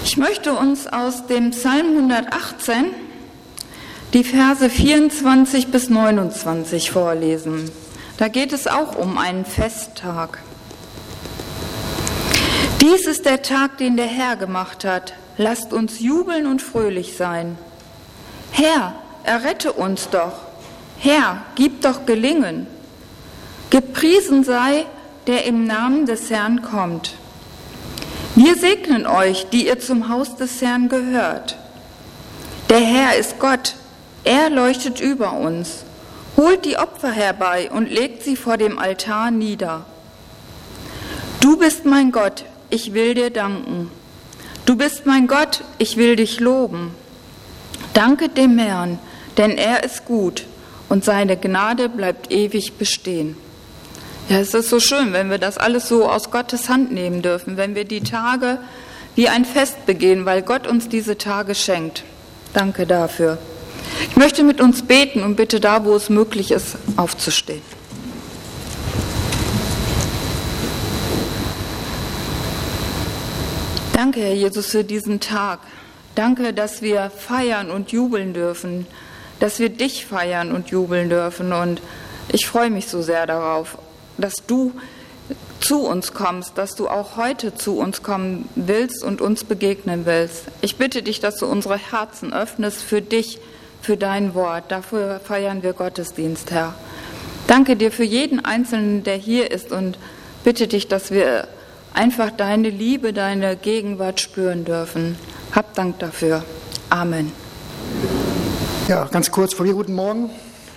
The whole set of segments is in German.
Ich möchte uns aus dem Psalm 118 die Verse 24 bis 29 vorlesen. Da geht es auch um einen Festtag. Dies ist der Tag, den der Herr gemacht hat. Lasst uns jubeln und fröhlich sein. Herr, errette uns doch. Herr, gib doch Gelingen. Gepriesen sei, der im Namen des Herrn kommt. Wir segnen euch, die ihr zum Haus des Herrn gehört. Der Herr ist Gott, er leuchtet über uns. Holt die Opfer herbei und legt sie vor dem Altar nieder. Du bist mein Gott, ich will dir danken. Du bist mein Gott, ich will dich loben. Danket dem Herrn, denn er ist gut und seine Gnade bleibt ewig bestehen. Ja, es ist so schön, wenn wir das alles so aus Gottes Hand nehmen dürfen, wenn wir die Tage wie ein Fest begehen, weil Gott uns diese Tage schenkt. Danke dafür. Ich möchte mit uns beten und bitte da, wo es möglich ist, aufzustehen. Danke, Herr Jesus, für diesen Tag. Danke, dass wir feiern und jubeln dürfen, dass wir dich feiern und jubeln dürfen. Und ich freue mich so sehr darauf, dass du zu uns kommst, dass du auch heute zu uns kommen willst und uns begegnen willst. Ich bitte dich, dass du unsere Herzen öffnest für dich, für dein Wort. Dafür feiern wir Gottesdienst, Herr. Danke dir für jeden Einzelnen, der hier ist, und bitte dich, dass wir einfach deine Liebe, deine Gegenwart spüren dürfen. Hab Dank dafür. Amen. Ja, ganz kurz von mir, guten Morgen.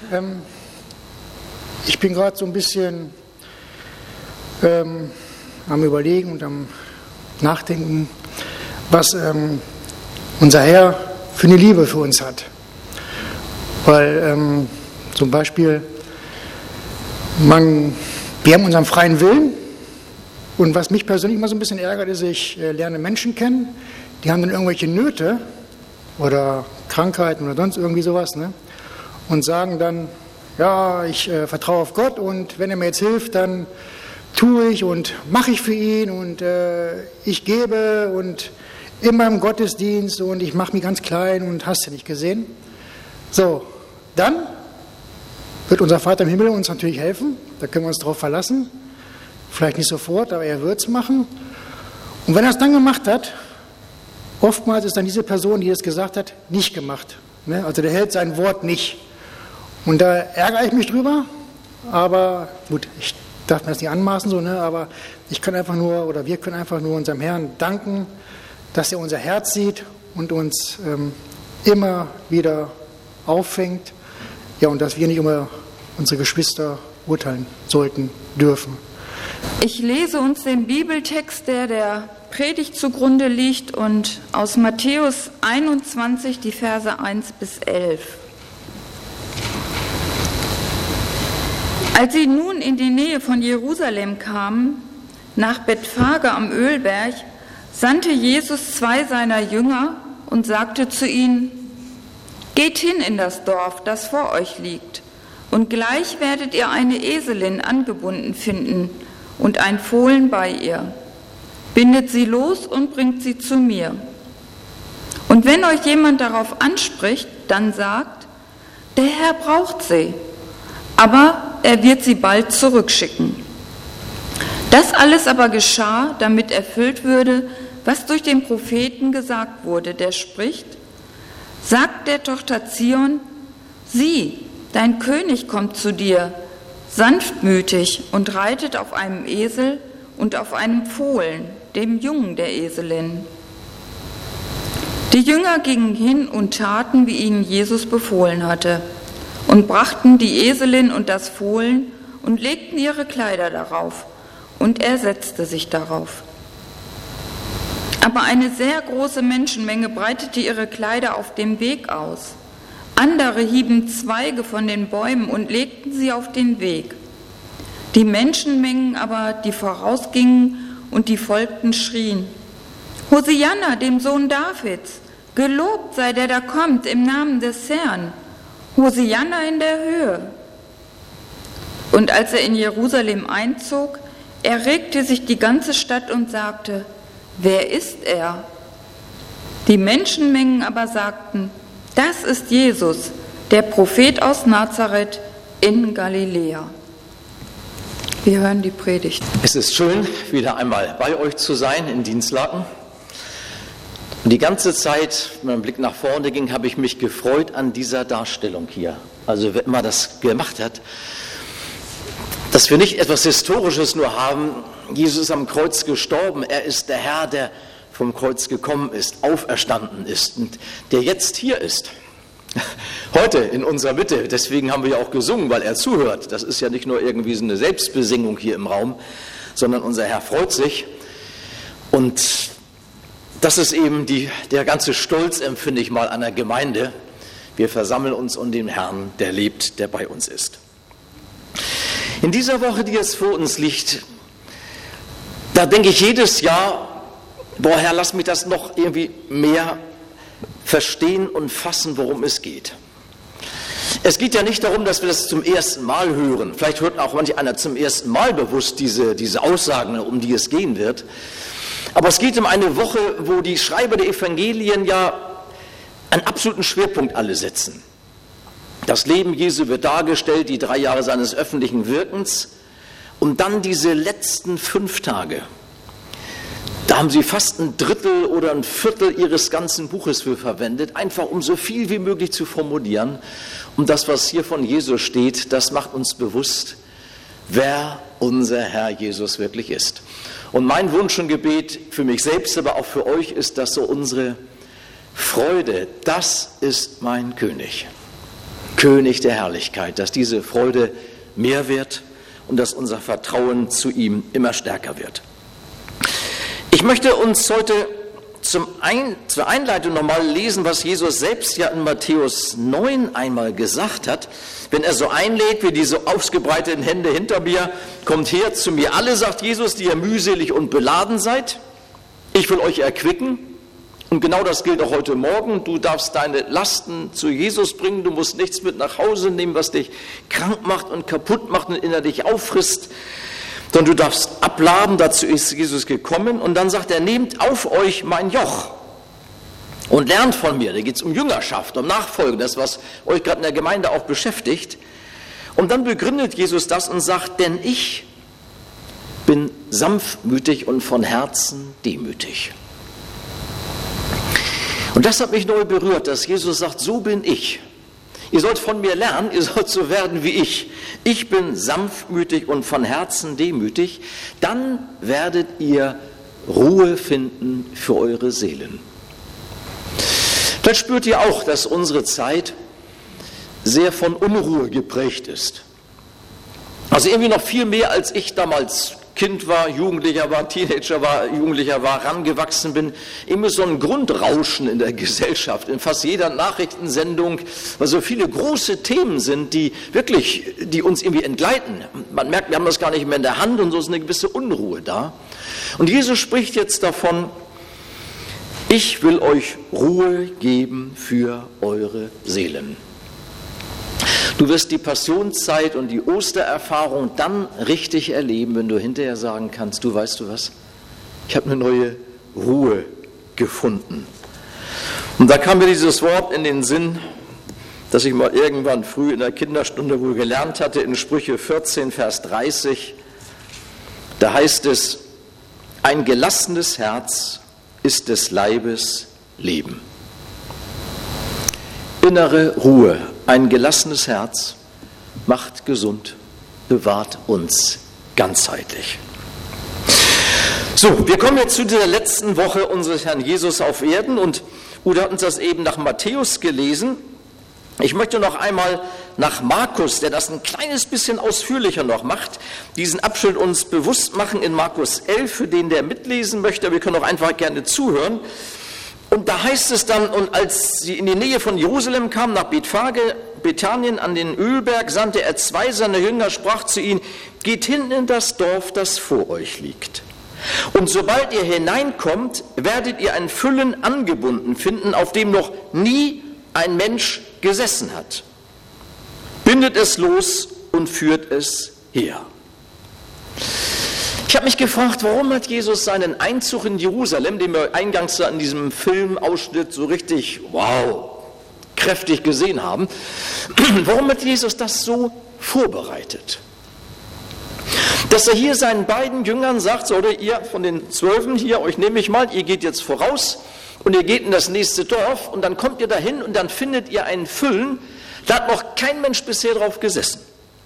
Ich bin gerade so ein bisschen am Überlegen und am Nachdenken, was unser Herr für eine Liebe für uns hat. Weil zum Beispiel, wir haben unseren freien Willen, und was mich persönlich immer so ein bisschen ärgert, ist, ich lerne Menschen kennen, die haben dann irgendwelche Nöte oder Krankheiten oder sonst irgendwie sowas, ne? Und sagen dann, ja, ich vertraue auf Gott und wenn er mir jetzt hilft, dann tue ich und mache ich für ihn und ich gebe und immer im Gottesdienst und ich mache mich ganz klein und hast du nicht gesehen. So, dann wird unser Vater im Himmel uns natürlich helfen, da können wir uns drauf verlassen, vielleicht nicht sofort, aber er wird es machen. Und wenn er es dann gemacht hat, oftmals ist dann diese Person, die es gesagt hat, nicht gemacht. Ne? Also der hält sein Wort nicht. Und da ärgere ich mich drüber, aber gut, ich darf mir das nicht anmaßen, so, ne? Aber ich kann einfach nur, oder wir können einfach nur unserem Herrn danken, dass er unser Herz sieht und uns immer wieder auffängt, ja, und dass wir nicht immer unsere Geschwister urteilen sollten, dürfen. Ich lese uns den Bibeltext, der Predigt zugrunde liegt, und aus Matthäus 21 die Verse 1 bis 11. Als sie nun in die Nähe von Jerusalem kamen, nach Bethphage am Ölberg, sandte Jesus 2 seiner Jünger und sagte zu ihnen: Geht hin in das Dorf, das vor euch liegt, und gleich werdet ihr eine Eselin angebunden finden und ein Fohlen bei ihr. Bindet sie los und bringt sie zu mir. Und wenn euch jemand darauf anspricht, dann sagt: Der Herr braucht sie, aber er wird sie bald zurückschicken. Das alles aber geschah, damit erfüllt würde, was durch den Propheten gesagt wurde, der spricht: Sagt der Tochter Zion, sieh, dein König kommt zu dir, sanftmütig und reitet auf einem Esel und auf einem Fohlen, dem Jungen der Eselin. Die Jünger gingen hin und taten, wie ihnen Jesus befohlen hatte, und brachten die Eselin und das Fohlen und legten ihre Kleider darauf, und er setzte sich darauf. Aber eine sehr große Menschenmenge breitete ihre Kleider auf dem Weg aus. Andere hieben Zweige von den Bäumen und legten sie auf den Weg. Die Menschenmengen aber, die vorausgingen und die folgten, schrien: Hosianna, dem Sohn Davids, gelobt sei der da kommt im Namen des Herrn. Hosianna in der Höhe. Und als er in Jerusalem einzog, erregte sich die ganze Stadt und sagte: Wer ist er? Die Menschenmengen aber sagten, das ist Jesus, der Prophet aus Nazareth in Galiläa. Wir hören die Predigt. Es ist schön, wieder einmal bei euch zu sein in Dinslaken. Und die ganze Zeit, wenn mein Blick nach vorne ging, habe ich mich gefreut an dieser Darstellung hier. Also wer immer das gemacht hat, dass wir nicht etwas Historisches nur haben. Jesus ist am Kreuz gestorben. Er ist der Herr, der vom Kreuz gekommen ist, auferstanden ist und der jetzt hier ist. Heute in unserer Mitte. Deswegen haben wir ja auch gesungen, weil er zuhört. Das ist ja nicht nur irgendwie so eine Selbstbesingung hier im Raum, sondern unser Herr freut sich. Und das ist eben der ganze Stolz, empfinde ich mal, einer Gemeinde. Wir versammeln uns um den Herrn, der lebt, der bei uns ist. In dieser Woche, die jetzt vor uns liegt, da denke ich jedes Jahr, boah Herr, lass mich das noch irgendwie mehr verstehen und fassen, worum es geht. Es geht ja nicht darum, dass wir das zum ersten Mal hören. Vielleicht hört auch manch einer zum ersten Mal bewusst diese Aussagen, um die es gehen wird. Aber es geht um eine Woche, wo die Schreiber der Evangelien ja einen absoluten Schwerpunkt alle setzen. Das Leben Jesu wird dargestellt, die 3 Jahre seines öffentlichen Wirkens und dann diese letzten 5 Tage. Da haben sie fast 1/3 oder 1/4 ihres ganzen Buches für verwendet, einfach um so viel wie möglich zu formulieren. Und das, was hier von Jesus steht, das macht uns bewusst, wer unser Herr Jesus wirklich ist. Und mein Wunsch und Gebet für mich selbst, aber auch für euch ist, dass so unsere Freude, das ist mein König, König der Herrlichkeit, dass diese Freude mehr wird und dass unser Vertrauen zu ihm immer stärker wird. Ich möchte uns heute zur Einleitung nochmal lesen, was Jesus selbst ja in Matthäus 9 einmal gesagt hat, wenn er so einlädt, wie diese ausgebreiteten Hände hinter mir, kommt her zu mir alle, sagt Jesus, die ihr mühselig und beladen seid, ich will euch erquicken. Und genau das gilt auch heute Morgen. Du darfst deine Lasten zu Jesus bringen. Du musst nichts mit nach Hause nehmen, was dich krank macht und kaputt macht und innerlich auffrisst. Sondern du darfst abladen. Dazu ist Jesus gekommen. Und dann sagt er, nehmt auf euch mein Joch und lernt von mir. Da geht es um Jüngerschaft, um Nachfolge. Das, was euch gerade in der Gemeinde auch beschäftigt. Und dann begründet Jesus das und sagt, denn ich bin sanftmütig und von Herzen demütig. Und das hat mich neu berührt, dass Jesus sagt, so bin ich. Ihr sollt von mir lernen, ihr sollt so werden wie ich. Ich bin sanftmütig und von Herzen demütig. Dann werdet ihr Ruhe finden für eure Seelen. Vielleicht spürt ihr auch, dass unsere Zeit sehr von Unruhe geprägt ist. Also irgendwie noch viel mehr, als ich damals Kind war, Jugendlicher war, Teenager war, Jugendlicher war, rangewachsen bin, immer so ein Grundrauschen in der Gesellschaft, in fast jeder Nachrichtensendung, weil so viele große Themen sind, die uns irgendwie entgleiten. Man merkt, wir haben das gar nicht mehr in der Hand und so ist eine gewisse Unruhe da. Und Jesus spricht jetzt davon, ich will euch Ruhe geben für eure Seelen. Du wirst die Passionszeit und die Ostererfahrung dann richtig erleben, wenn du hinterher sagen kannst, du weißt du was, ich habe eine neue Ruhe gefunden. Und da kam mir dieses Wort in den Sinn, das ich mal irgendwann früh in der Kinderstunde wohl gelernt hatte, in Sprüche 14, Vers 30. Da heißt es, ein gelassenes Herz ist des Leibes Leben. Innere Ruhe, ein gelassenes Herz macht gesund, bewahrt uns ganzheitlich. So, wir kommen jetzt zu dieser letzten Woche unseres Herrn Jesus auf Erden und Udo hat uns das eben nach Matthäus gelesen. Ich möchte noch einmal nach Markus, der das ein kleines bisschen ausführlicher noch macht, diesen Abschnitt uns bewusst machen in Markus 11, für den der mitlesen möchte, aber wir können auch einfach gerne zuhören. Und da heißt es dann, und als sie in die Nähe von Jerusalem kamen, nach Bethanien an den Ölberg, sandte er 2 seiner Jünger, sprach zu ihnen, geht hin in das Dorf, das vor euch liegt. Und sobald ihr hineinkommt, werdet ihr ein Füllen angebunden finden, auf dem noch nie ein Mensch gesessen hat. Bindet es los und führt es her. Ich habe mich gefragt, warum hat Jesus seinen Einzug in Jerusalem, den wir eingangs in diesem Filmausschnitt so richtig, wow, kräftig gesehen haben, warum hat Jesus das so vorbereitet? Dass er hier seinen beiden Jüngern sagt, so, oder ihr von den 12 hier, euch nehme ich mal, ihr geht jetzt voraus und ihr geht in das nächste Dorf und dann kommt ihr dahin und dann findet ihr einen Füllen, da hat noch kein Mensch bisher drauf gesessen.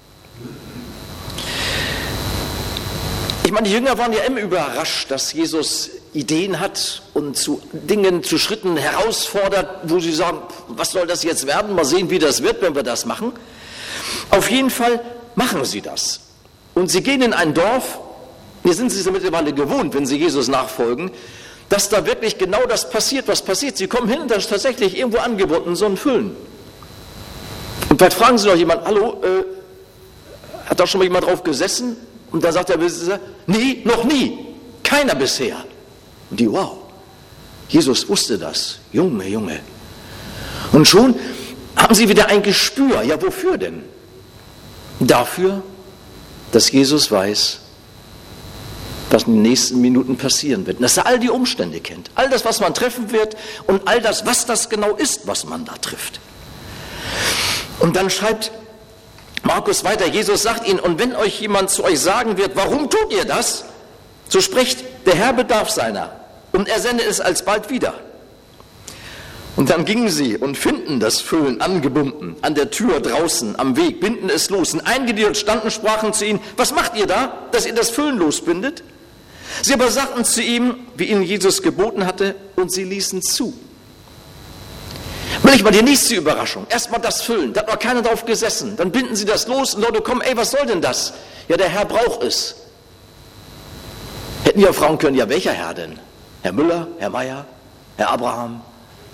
Ich meine, die Jünger waren ja immer überrascht, dass Jesus Ideen hat und zu Dingen, zu Schritten herausfordert, wo sie sagen, was soll das jetzt werden? Mal sehen, wie das wird, wenn wir das machen. Auf jeden Fall machen sie das. Und sie gehen in ein Dorf, hier sind sie es mittlerweile gewohnt, wenn sie Jesus nachfolgen, dass da wirklich genau das passiert, was passiert. Sie kommen hin und da ist tatsächlich irgendwo angeboten so ein Füllen. Und vielleicht fragen sie noch jemand, hallo, hat da schon mal jemand drauf gesessen? Und dann sagt der Besitzer, nee, noch nie, keiner bisher. Und die, wow, Jesus wusste das, Junge. Und schon haben sie wieder ein Gespür, ja wofür denn? Dafür, dass Jesus weiß, was in den nächsten Minuten passieren wird. Dass er all die Umstände kennt, all das, was man treffen wird und all das, was das genau ist, was man da trifft. Und dann schreibt Markus weiter, Jesus sagt ihnen, und wenn euch jemand zu euch sagen wird, warum tut ihr das? So spricht, der Herr bedarf seiner und er sende es alsbald wieder. Und dann gingen sie und finden das Füllen angebunden, an der Tür draußen, am Weg, binden es los. Und einige, die dort standen, sprachen zu ihnen, was macht ihr da, dass ihr das Füllen losbindet? Sie aber sagten zu ihm, wie ihnen Jesus geboten hatte, und sie ließen zu. Will ich mal die nächste Überraschung. Erstmal das Füllen, da hat noch keiner drauf gesessen. Dann binden sie das los und Leute kommen, ey, was soll denn das? Ja, der Herr braucht es. Hätten ja fragen können, ja, welcher Herr denn? Herr Müller, Herr Meier, Herr Abraham?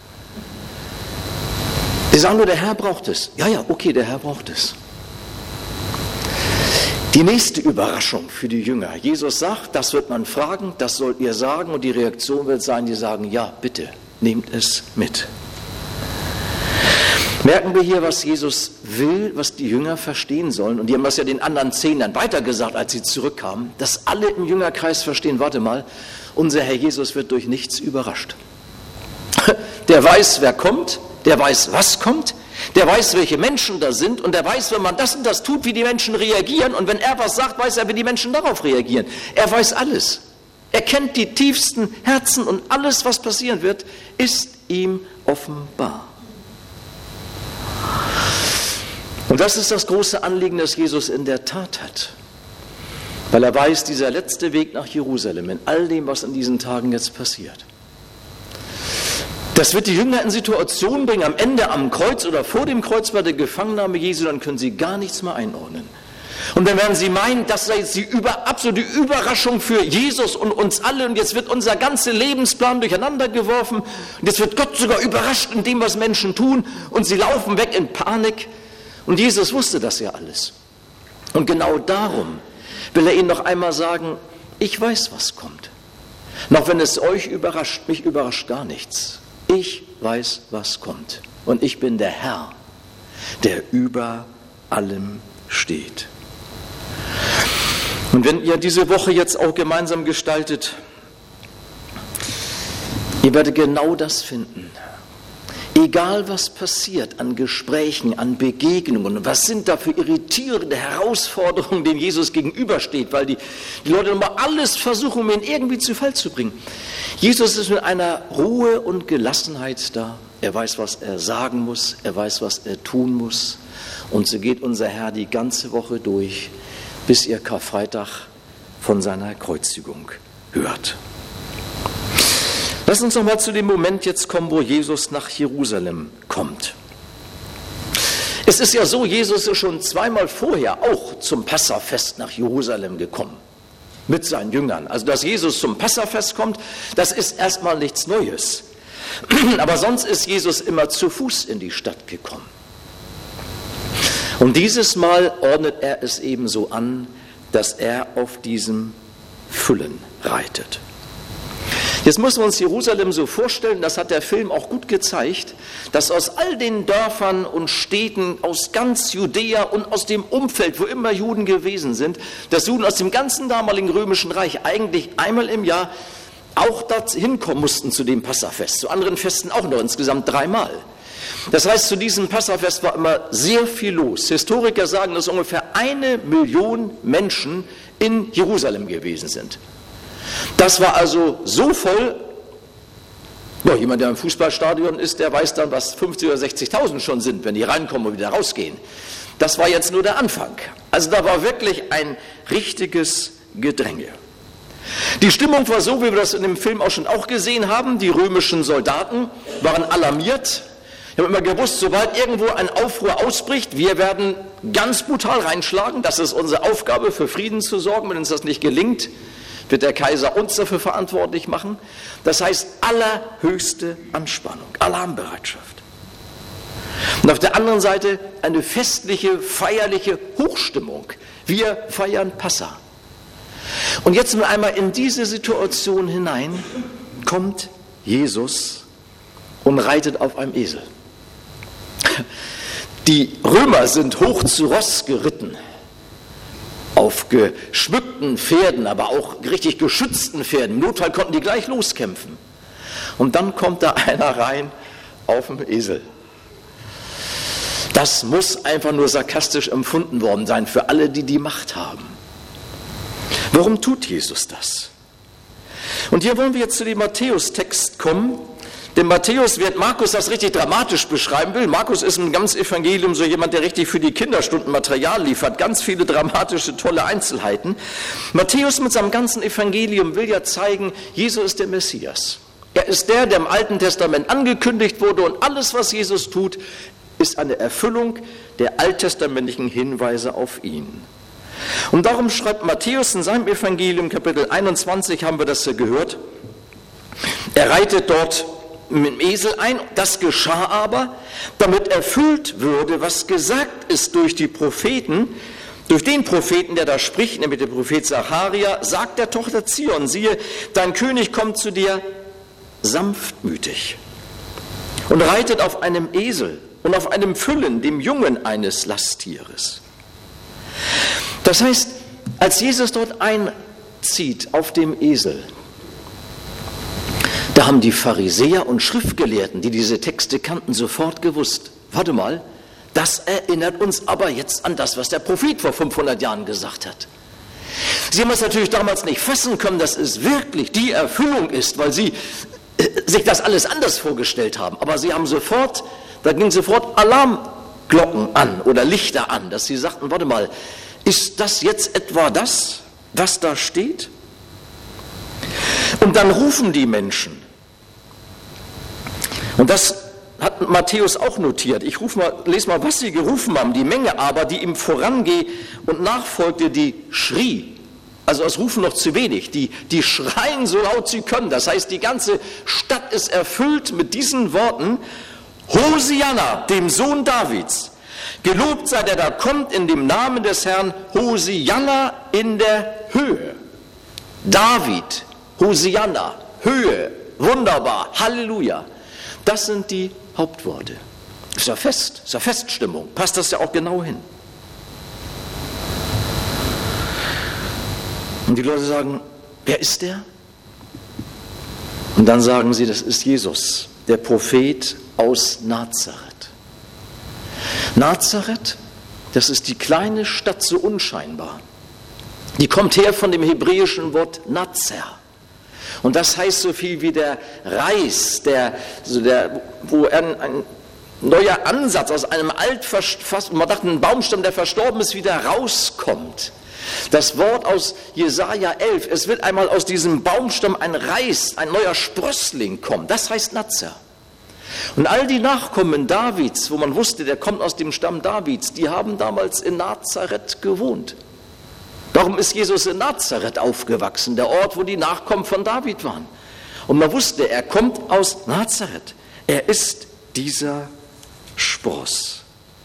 Sie sagen nur, der Herr braucht es. Ja, okay, der Herr braucht es. Die nächste Überraschung für die Jünger. Jesus sagt, das wird man fragen, das sollt ihr sagen und die Reaktion wird sein, die sagen, ja, bitte, nehmt es mit. Merken wir hier, was Jesus will, was die Jünger verstehen sollen. Und die haben das ja den anderen 10 dann weitergesagt, als sie zurückkamen, dass alle im Jüngerkreis verstehen, warte mal, unser Herr Jesus wird durch nichts überrascht. Der weiß, wer kommt, der weiß, was kommt, der weiß, welche Menschen da sind und der weiß, wenn man das und das tut, wie die Menschen reagieren. Und wenn er was sagt, weiß er, wie die Menschen darauf reagieren. Er weiß alles. Er kennt die tiefsten Herzen und alles, was passieren wird, ist ihm offenbar. Und das ist das große Anliegen, das Jesus in der Tat hat. Weil er weiß, dieser letzte Weg nach Jerusalem, in all dem, was in diesen Tagen jetzt passiert, das wird die Jünger in Situationen bringen, am Ende am Kreuz oder vor dem Kreuz bei der Gefangennahme Jesu, dann können sie gar nichts mehr einordnen. Und dann werden sie meinen, das sei jetzt die absolute Überraschung für Jesus und uns alle und jetzt wird unser ganzer Lebensplan durcheinander geworfen und jetzt wird Gott sogar überrascht in dem, was Menschen tun und sie laufen weg in Panik. Und Jesus wusste das ja alles. Und genau darum will er ihnen noch einmal sagen, ich weiß, was kommt. Noch wenn es euch überrascht, mich überrascht gar nichts. Ich weiß, was kommt. Und ich bin der Herr, der über allem steht. Und wenn ihr diese Woche jetzt auch gemeinsam gestaltet, ihr werdet genau das finden. Egal was passiert an Gesprächen, an Begegnungen, was sind da für irritierende Herausforderungen, denen Jesus gegenübersteht, weil die Leute nochmal alles versuchen, um ihn irgendwie zu Fall zu bringen. Jesus ist mit einer Ruhe und Gelassenheit da. Er weiß, was er sagen muss, er weiß, was er tun muss. Und so geht unser Herr die ganze Woche durch, bis ihr Karfreitag von seiner Kreuzigung hört. Lass uns noch mal zu dem Moment jetzt kommen, wo Jesus nach Jerusalem kommt. Es ist ja so, Jesus ist schon zweimal vorher auch zum Passafest nach Jerusalem gekommen, mit seinen Jüngern. Also, dass Jesus zum Passafest kommt, das ist erstmal nichts Neues. Aber sonst ist Jesus immer zu Fuß in die Stadt gekommen. Und dieses Mal ordnet er es eben so an, dass er auf diesem Füllen reitet. Jetzt müssen wir uns Jerusalem so vorstellen, das hat der Film auch gut gezeigt, dass aus all den Dörfern und Städten, aus ganz Judäa und aus dem Umfeld, wo immer Juden gewesen sind, dass Juden aus dem ganzen damaligen römischen Reich eigentlich einmal im Jahr auch dorthin kommen mussten zu dem Passafest, zu anderen Festen auch noch, insgesamt 3-mal. Das heißt, zu diesem Passafest war immer sehr viel los. Historiker sagen, dass ungefähr 1 Million Menschen in Jerusalem gewesen sind. Das war also so voll, ja, jemand, der im Fußballstadion ist, der weiß dann, was 50.000 oder 60.000 schon sind, wenn die reinkommen und wieder rausgehen. Das war jetzt nur der Anfang. Also da war wirklich ein richtiges Gedränge. Die Stimmung war so, wie wir das in dem Film auch schon gesehen haben. Die römischen Soldaten waren alarmiert. Ich habe immer gewusst, sobald irgendwo ein Aufruhr ausbricht, wir werden ganz brutal reinschlagen. Das ist unsere Aufgabe, für Frieden zu sorgen. Wenn uns das nicht gelingt, wird der Kaiser uns dafür verantwortlich machen. Das heißt, allerhöchste Anspannung, Alarmbereitschaft. Und auf der anderen Seite eine festliche, feierliche Hochstimmung. Wir feiern Passa. Und jetzt mal einmal in diese Situation hinein kommt Jesus und reitet auf einem Esel. Die Römer sind hoch zu Ross geritten, auf geschmückten Pferden, aber auch richtig geschützten Pferden. Im Notfall konnten die gleich loskämpfen. Und dann kommt da einer rein auf dem Esel. Das muss einfach nur sarkastisch empfunden worden sein für alle, die die Macht haben. Warum tut Jesus das? Und hier wollen wir jetzt zu dem Matthäus-Text kommen. Denn Matthäus, während Markus das richtig dramatisch beschreiben will, Markus ist im ganzen Evangelium so jemand, der richtig für die Kinderstunden Material liefert, ganz viele dramatische, tolle Einzelheiten. Matthäus mit seinem ganzen Evangelium will ja zeigen, Jesus ist der Messias. Er ist der im Alten Testament angekündigt wurde und alles, was Jesus tut, ist eine Erfüllung der alttestamentlichen Hinweise auf ihn. Und darum schreibt Matthäus in seinem Evangelium, Kapitel 21, haben wir das ja gehört, er reitet dort mit dem Esel ein. Das geschah aber, damit erfüllt würde, was gesagt ist durch die Propheten, durch den Propheten, der da spricht, nämlich der Prophet Zacharia, sagt der Tochter Zion, siehe, dein König kommt zu dir sanftmütig und reitet auf einem Esel und auf einem Füllen, dem Jungen eines Lasttieres. Das heißt, als Jesus dort einzieht auf dem Esel, da haben die Pharisäer und Schriftgelehrten, die diese Texte kannten, sofort gewusst, warte mal, das erinnert uns aber jetzt an das, was der Prophet vor 500 Jahren gesagt hat. Sie haben es natürlich damals nicht fassen können, dass es wirklich die Erfüllung ist, weil sie sich das alles anders vorgestellt haben. Aber sie haben sofort, da gingen sofort Alarmglocken an oder Lichter an, dass sie sagten, warte mal, ist das jetzt etwa das, was da steht? Und dann rufen die Menschen. Und das hat Matthäus auch notiert. Ich lese mal, was sie gerufen haben. Die Menge aber, die ihm vorangeht und nachfolgte, die schrie. Also das Rufen noch zu wenig. Die schreien so laut sie können. Das heißt, die ganze Stadt ist erfüllt mit diesen Worten. Hosianna, dem Sohn Davids. Gelobt sei der da kommt in dem Namen des Herrn. Hosianna in der Höhe. David, Hosianna, Höhe, wunderbar, Halleluja. Das sind die Hauptworte. Ist ja fest, ist ja Feststimmung. Passt das ja auch genau hin. Und die Leute sagen, wer ist der? Und dann sagen sie, das ist Jesus, der Prophet aus Nazareth. Nazareth, das ist die kleine Stadt so unscheinbar. Die kommt her von dem hebräischen Wort Nazer. Und das heißt so viel wie der Reis, wo ein neuer Ansatz aus einem man dachte, ein Baumstamm, der verstorben ist, wieder rauskommt. Das Wort aus Jesaja 11, es wird einmal aus diesem Baumstamm ein Reis, ein neuer Sprössling kommen. Das heißt Nazer. Und all die Nachkommen Davids, wo man wusste, der kommt aus dem Stamm Davids, die haben damals in Nazareth gewohnt. Darum ist Jesus in Nazareth aufgewachsen, der Ort, wo die Nachkommen von David waren. Und man wusste, er kommt aus Nazareth. Er ist dieser Spross.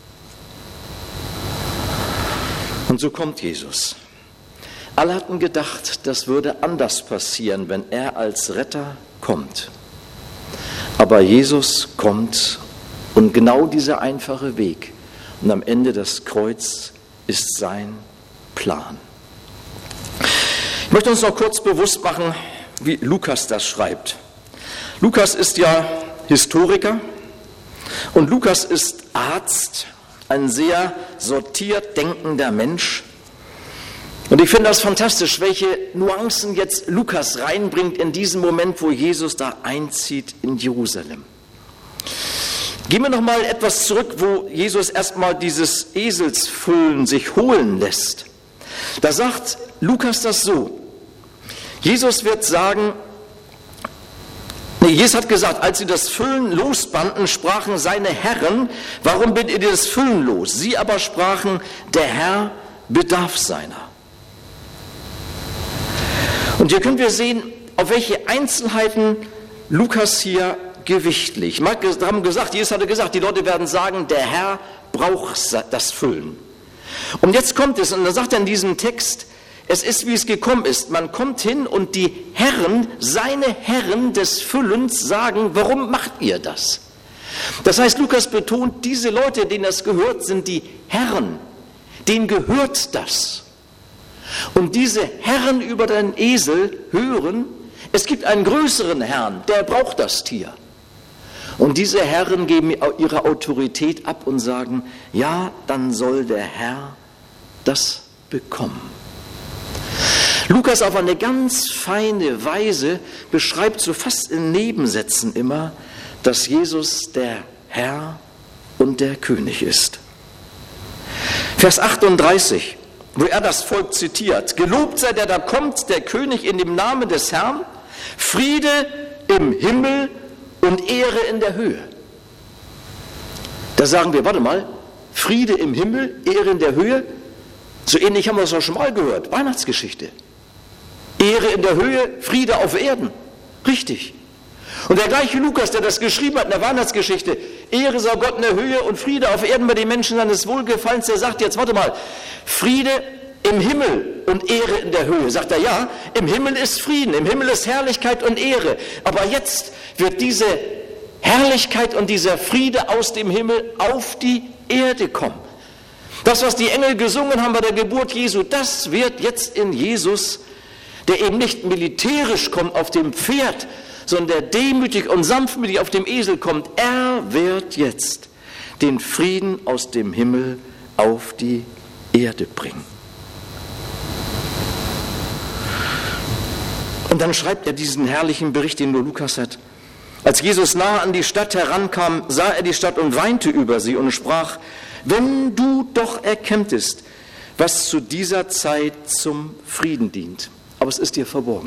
Und so kommt Jesus. Alle hatten gedacht, das würde anders passieren, wenn er als Retter kommt. Aber Jesus kommt und genau dieser einfache Weg und am Ende das Kreuz ist sein Plan. Ich möchte uns noch kurz bewusst machen, wie Lukas das schreibt. Lukas ist ja Historiker und Lukas ist Arzt, ein sehr sortiert denkender Mensch. Und ich finde das fantastisch, welche Nuancen jetzt Lukas reinbringt in diesen Moment, wo Jesus da einzieht in Jerusalem. Gehen wir noch mal etwas zurück, wo Jesus erstmal dieses Eselsfüllen sich holen lässt. Da sagt Lukas das so. Jesus wird sagen, Jesus hat gesagt, als sie das Füllen losbanden, sprachen seine Herren, warum bindet ihr das Füllen los? Sie aber sprachen, der Herr bedarf seiner. Und hier können wir sehen, auf welche Einzelheiten Lukas hier Gewicht legt. Wir haben gesagt, Jesus hatte gesagt, die Leute werden sagen, der Herr braucht das Füllen. Und jetzt kommt es, und dann sagt er in diesem Text, es ist, wie es gekommen ist. Man kommt hin und die Herren, seine Herren des Füllens sagen, warum macht ihr das? Das heißt, Lukas betont, diese Leute, denen das gehört, sind die Herren. Denen gehört das. Und diese Herren über den Esel hören, es gibt einen größeren Herrn, der braucht das Tier. Und diese Herren geben ihre Autorität ab und sagen, ja, dann soll der Herr das bekommen. Lukas auf eine ganz feine Weise beschreibt so fast in Nebensätzen immer, dass Jesus der Herr und der König ist. Vers 38, wo er das Volk zitiert, gelobt sei der da kommt, der König in dem Namen des Herrn, Friede im Himmel und Ehre in der Höhe. Da sagen wir, warte mal, Friede im Himmel, Ehre in der Höhe, so ähnlich haben wir es auch schon mal gehört, Weihnachtsgeschichte. Ehre in der Höhe, Friede auf Erden. Richtig. Und der gleiche Lukas, der das geschrieben hat in der Weihnachtsgeschichte, Ehre sei Gott in der Höhe und Friede auf Erden bei den Menschen seines Wohlgefallens, der sagt jetzt, warte mal, Friede im Himmel und Ehre in der Höhe. Sagt er, ja, im Himmel ist Frieden, im Himmel ist Herrlichkeit und Ehre. Aber jetzt wird diese Herrlichkeit und dieser Friede aus dem Himmel auf die Erde kommen. Das, was die Engel gesungen haben bei der Geburt Jesu, das wird jetzt in Jesus, der eben nicht militärisch kommt auf dem Pferd, sondern der demütig und sanftmütig auf dem Esel kommt. Er wird jetzt den Frieden aus dem Himmel auf die Erde bringen. Und dann schreibt er diesen herrlichen Bericht, den nur Lukas hat. Als Jesus nahe an die Stadt herankam, sah er die Stadt und weinte über sie und sprach, wenn du doch erkenntest, was zu dieser Zeit zum Frieden dient. Aber es ist dir verborgen.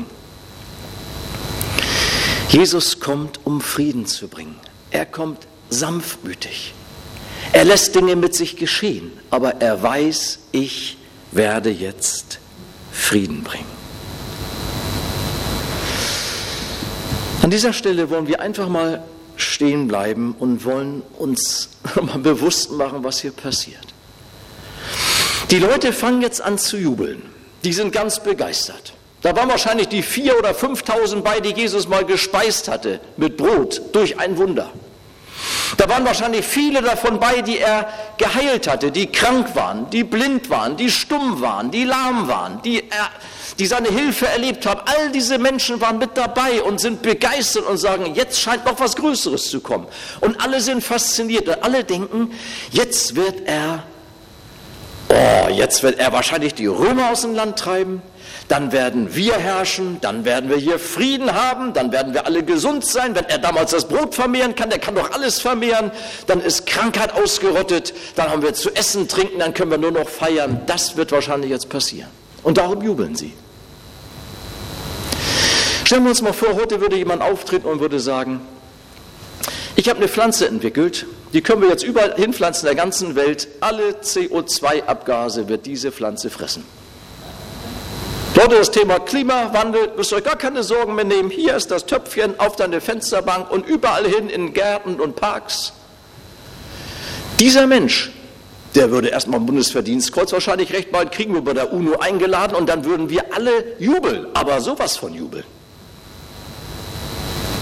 Jesus kommt, um Frieden zu bringen. Er kommt sanftmütig. Er lässt Dinge mit sich geschehen, aber er weiß, ich werde jetzt Frieden bringen. An dieser Stelle wollen wir einfach mal stehen bleiben und wollen uns mal bewusst machen, was hier passiert. Die Leute fangen jetzt an zu jubeln. Die sind ganz begeistert. Da waren wahrscheinlich die 4.000 oder 5.000 bei, die Jesus mal gespeist hatte mit Brot durch ein Wunder. Da waren wahrscheinlich viele davon bei, die er geheilt hatte, die krank waren, die blind waren, die stumm waren, die lahm waren, die seine Hilfe erlebt haben. All diese Menschen waren mit dabei und sind begeistert und sagen, jetzt scheint noch was Größeres zu kommen. Und alle sind fasziniert und alle denken, jetzt wird er wahrscheinlich die Römer aus dem Land treiben. Dann werden wir herrschen, dann werden wir hier Frieden haben, dann werden wir alle gesund sein. Wenn er damals das Brot vermehren kann, der kann doch alles vermehren. Dann ist Krankheit ausgerottet, dann haben wir zu essen, trinken, dann können wir nur noch feiern. Das wird wahrscheinlich jetzt passieren. Und darum jubeln sie. Stellen wir uns mal vor, heute würde jemand auftreten und würde sagen, ich habe eine Pflanze entwickelt, die können wir jetzt überall hinpflanzen in der ganzen Welt. Alle CO2-Abgase wird diese Pflanze fressen. Leute, das Thema Klimawandel, müsst ihr euch gar keine Sorgen mehr nehmen. Hier ist das Töpfchen auf deine Fensterbank und überall hin in Gärten und Parks. Dieser Mensch, der würde erstmal ein Bundesverdienstkreuz wahrscheinlich recht bald kriegen, wir bei der UNO eingeladen und dann würden wir alle jubeln, aber sowas von jubeln.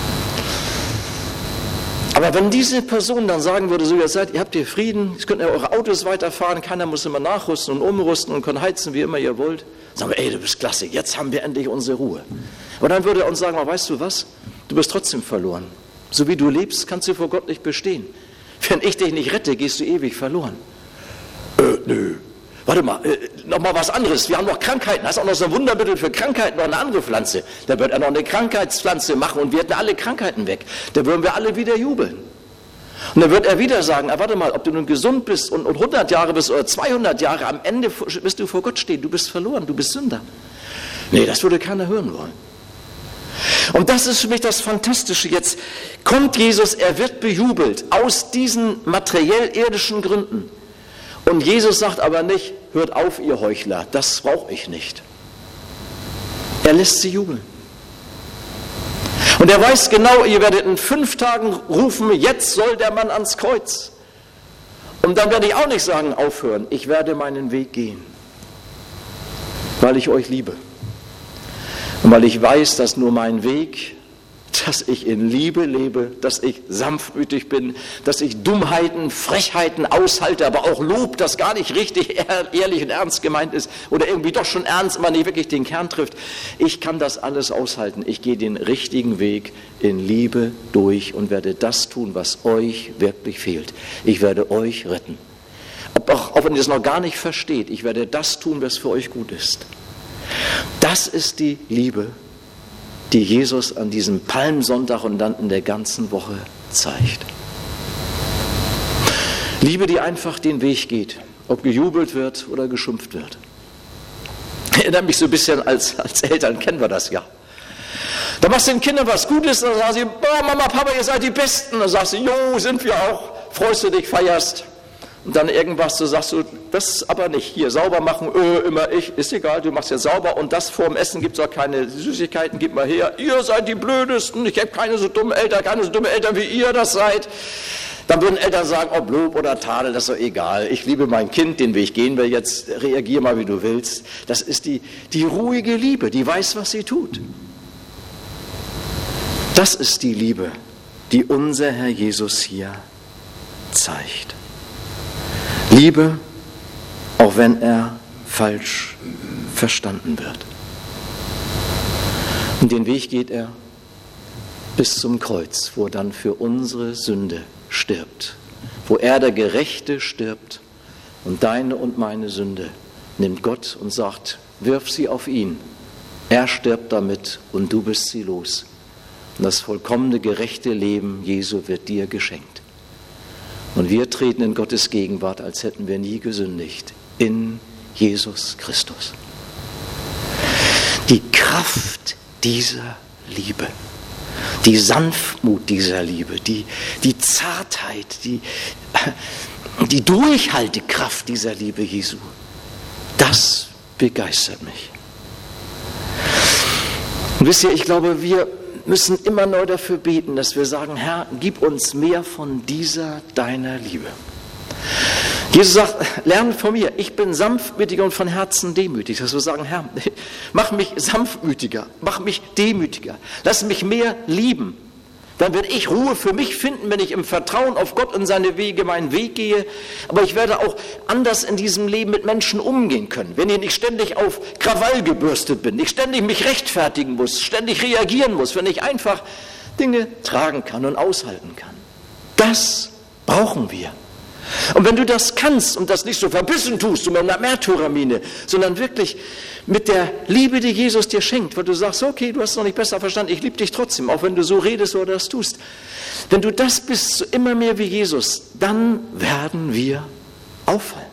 Aber wenn diese Person dann sagen würde, so ihr habt ihr Frieden, jetzt könnt ihr eure Autos weiterfahren, keiner muss immer nachrüsten und umrüsten und könnt heizen, wie immer ihr wollt, sagen wir, ey, du bist klasse, jetzt haben wir endlich unsere Ruhe. Aber dann würde er uns sagen, weißt du was, du bist trotzdem verloren. So wie du lebst, kannst du vor Gott nicht bestehen. Wenn ich dich nicht rette, gehst du ewig verloren. Nö. Warte mal, noch mal was anderes. Wir haben noch Krankheiten. Hast auch noch so ein Wundermittel für Krankheiten, noch eine andere Pflanze. Da wird er noch eine Krankheitspflanze machen und wir hätten alle Krankheiten weg. Da würden wir alle wieder jubeln. Und dann wird er wieder sagen, warte mal, ob du nun gesund bist und 100 Jahre bist oder 200 Jahre, am Ende wirst du vor Gott stehen. Du bist verloren, du bist Sünder. Nee, das würde keiner hören wollen. Und das ist für mich das Fantastische. Jetzt kommt Jesus, er wird bejubelt aus diesen materiell-irdischen Gründen. Und Jesus sagt aber nicht, hört auf, ihr Heuchler, das brauche ich nicht. Er lässt sie jubeln. Und er weiß genau, ihr werdet in 5 Tagen rufen, jetzt soll der Mann ans Kreuz. Und dann werde ich auch nicht sagen, aufhören, ich werde meinen Weg gehen, weil ich euch liebe. Und weil ich weiß, dass nur mein Weg, dass ich in Liebe lebe, dass ich sanftmütig bin, dass ich Dummheiten, Frechheiten aushalte, aber auch Lob, das gar nicht richtig ehrlich und ernst gemeint ist oder irgendwie doch schon ernst, aber nicht wirklich den Kern trifft. Ich kann das alles aushalten. Ich gehe den richtigen Weg in Liebe durch und werde das tun, was euch wirklich fehlt. Ich werde euch retten. Auch wenn ihr das noch gar nicht versteht, ich werde das tun, was für euch gut ist. Das ist die Liebe, die Jesus an diesem Palmsonntag und dann in der ganzen Woche zeigt. Liebe, die einfach den Weg geht, ob gejubelt wird oder geschimpft wird. Erinnert mich so ein bisschen, als Eltern kennen wir das ja. Da machst du den Kindern was Gutes, dann sagen sie, Mama, Papa, ihr seid die Besten. Dann sagst du, jo, sind wir auch, freust du dich, feierst. Und dann irgendwas, du sagst so, das aber nicht, hier sauber machen, immer ich, ist egal, du machst ja sauber und das vor dem Essen gibt es auch keine Süßigkeiten, gib mal her, ihr seid die Blödesten, ich habe keine so dumme Eltern, wie ihr das seid. Dann würden Eltern sagen, ob Lob oder Tadel, das ist doch egal, ich liebe mein Kind, den Weg gehen wir jetzt, reagier mal, wie du willst. Das ist die ruhige Liebe, die weiß, was sie tut. Das ist die Liebe, die unser Herr Jesus hier zeigt. Liebe, auch wenn er falsch verstanden wird. Und den Weg geht er bis zum Kreuz, wo er dann für unsere Sünde stirbt. Wo er, der Gerechte, stirbt und deine und meine Sünde nimmt Gott und sagt, wirf sie auf ihn. Er stirbt damit und du bist sie los. Und das vollkommene, gerechte Leben Jesu wird dir geschenkt. Und wir treten in Gottes Gegenwart, als hätten wir nie gesündigt, in Jesus Christus. Die Kraft dieser Liebe, die Sanftmut dieser Liebe, die Zartheit, die Durchhaltekraft dieser Liebe Jesu, das begeistert mich. Und wisst ihr, ich glaube, wir müssen immer neu dafür beten, dass wir sagen, Herr, gib uns mehr von dieser deiner Liebe. Jesus sagt, lerne von mir, ich bin sanftmütiger und von Herzen demütig. Dass wir sagen, Herr, mach mich sanftmütiger, mach mich demütiger, lass mich mehr lieben. Dann werde ich Ruhe für mich finden, wenn ich im Vertrauen auf Gott und seine Wege meinen Weg gehe. Aber ich werde auch anders in diesem Leben mit Menschen umgehen können. Wenn ich nicht ständig auf Krawall gebürstet bin, nicht ständig mich rechtfertigen muss, ständig reagieren muss, wenn ich einfach Dinge tragen kann und aushalten kann. Das brauchen wir. Und wenn du das kannst und das nicht so verbissen tust, mit einer Märtyrermiene, sondern wirklich mit der Liebe, die Jesus dir schenkt, weil du sagst, okay, du hast es noch nicht besser verstanden, ich liebe dich trotzdem, auch wenn du so redest oder das tust. Wenn du das bist, so immer mehr wie Jesus, dann werden wir auffallen.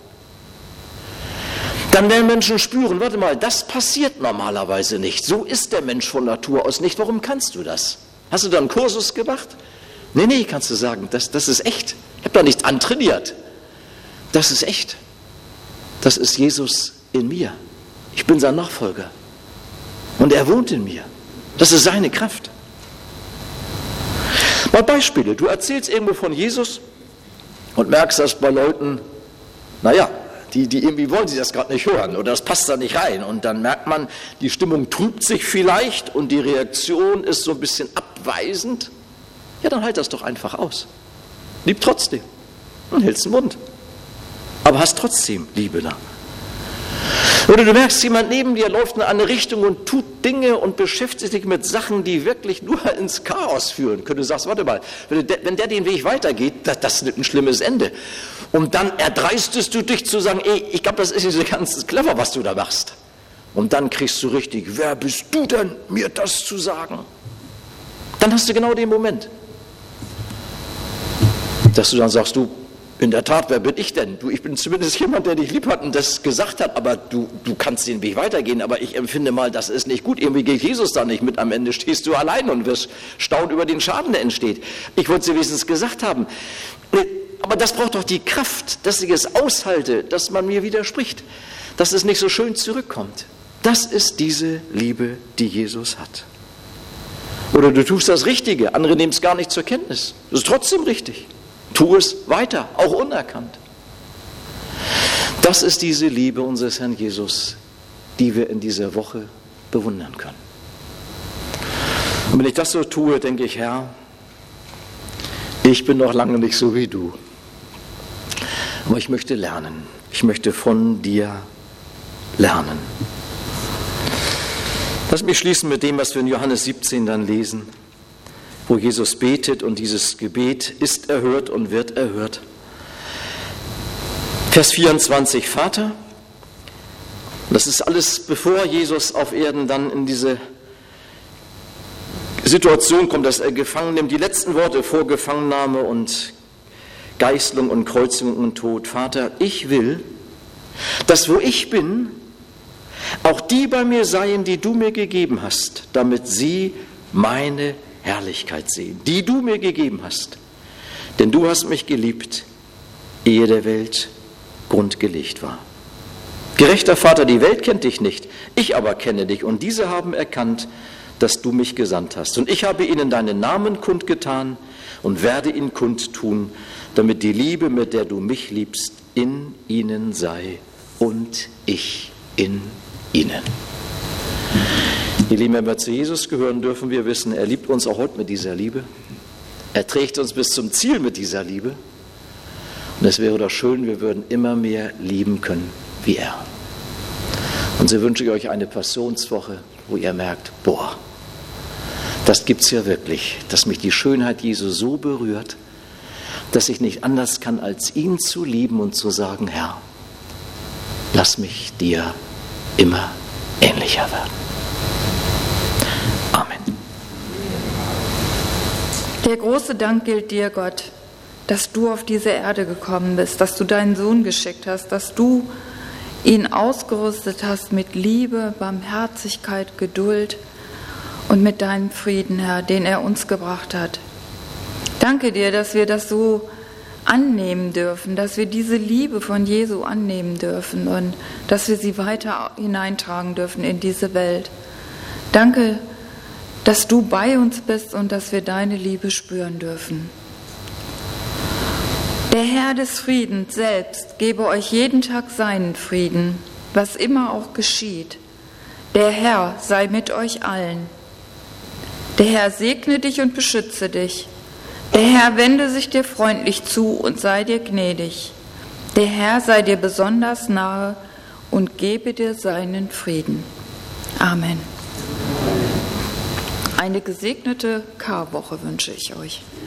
Dann werden Menschen spüren, warte mal, das passiert normalerweise nicht. So ist der Mensch von Natur aus nicht. Warum kannst du das? Hast du da einen Kursus gemacht? Nee, kannst du sagen, das ist echt. Ich habe da nichts antrainiert. Das ist echt. Das ist Jesus in mir. Ich bin sein Nachfolger. Und er wohnt in mir. Das ist seine Kraft. Mal Beispiele. Du erzählst irgendwo von Jesus und merkst, dass bei Leuten, die irgendwie wollen sie das gerade nicht hören oder das passt da nicht rein. Und dann merkt man, die Stimmung trübt sich vielleicht und die Reaktion ist so ein bisschen abweisend. Ja, dann halt das doch einfach aus. Lieb trotzdem. Und hältst den Mund. Aber hast trotzdem Liebe da. Oder du merkst, jemand neben dir läuft in eine Richtung und tut Dinge und beschäftigt sich mit Sachen, die wirklich nur ins Chaos führen können. Du sagst, warte mal, wenn der den Weg weitergeht, das ist ein schlimmes Ende. Und dann erdreistest du dich zu sagen, ich glaube, das ist nicht so ganz clever, was du da machst. Und dann kriegst du richtig, wer bist du denn, mir das zu sagen? Dann hast du genau den Moment, dass du dann sagst, du, in der Tat, wer bin ich denn? Du, ich bin zumindest jemand, der dich lieb hat und das gesagt hat, aber du kannst den Weg weitergehen, aber ich empfinde mal, das ist nicht gut. Irgendwie geht Jesus da nicht mit. Am Ende stehst du allein und wirst staunen über den Schaden, der entsteht. Ich wollte es dir wenigstens gesagt haben. Aber das braucht doch die Kraft, dass ich es aushalte, dass man mir widerspricht, dass es nicht so schön zurückkommt. Das ist diese Liebe, die Jesus hat. Oder du tust das Richtige, andere nehmen es gar nicht zur Kenntnis. Das ist trotzdem richtig. Tu es weiter, auch unerkannt. Das ist diese Liebe unseres Herrn Jesus, die wir in dieser Woche bewundern können. Und wenn ich das so tue, denke ich, Herr, ich bin noch lange nicht so wie du. Aber ich möchte lernen. Ich möchte von dir lernen. Lass mich schließen mit dem, was wir in Johannes 17 dann lesen, wo Jesus betet und dieses Gebet ist erhört und wird erhört. Vers 24, Vater, das ist alles, bevor Jesus auf Erden dann in diese Situation kommt, dass er gefangen nimmt, die letzten Worte vor Gefangennahme und Geißelung und Kreuzigung und Tod. Vater, ich will, dass wo ich bin, auch die bei mir seien, die du mir gegeben hast, damit sie meine Herrlichkeit sehen, die du mir gegeben hast. Denn du hast mich geliebt, ehe der Welt Grund gelegt war. Gerechter Vater, die Welt kennt dich nicht, ich aber kenne dich und diese haben erkannt, dass du mich gesandt hast. Und ich habe ihnen deinen Namen kundgetan und werde ihn kundtun, damit die Liebe, mit der du mich liebst, in ihnen sei und ich in ihnen. Ihr Lieben, wenn wir zu Jesus gehören, dürfen wir wissen, er liebt uns auch heute mit dieser Liebe. Er trägt uns bis zum Ziel mit dieser Liebe. Und es wäre doch schön, wir würden immer mehr lieben können wie er. Und so wünsche ich euch eine Passionswoche, wo ihr merkt, boah, das gibt es ja wirklich, dass mich die Schönheit Jesu so berührt, dass ich nicht anders kann, als ihn zu lieben und zu sagen, Herr, lass mich dir immer ähnlicher werden. Amen. Der große Dank gilt dir, Gott, dass du auf diese Erde gekommen bist, dass du deinen Sohn geschickt hast, dass du ihn ausgerüstet hast mit Liebe, Barmherzigkeit, Geduld und mit deinem Frieden, Herr, den er uns gebracht hat. Danke dir, dass wir das so annehmen dürfen, dass wir diese Liebe von Jesu annehmen dürfen und dass wir sie weiter hineintragen dürfen in diese Welt. Danke, dass du bei uns bist und dass wir deine Liebe spüren dürfen. Der Herr des Friedens selbst gebe euch jeden Tag seinen Frieden, was immer auch geschieht. Der Herr sei mit euch allen. Der Herr segne dich und beschütze dich. Der Herr wende sich dir freundlich zu und sei dir gnädig. Der Herr sei dir besonders nahe und gebe dir seinen Frieden. Amen. Eine gesegnete Karwoche wünsche ich euch.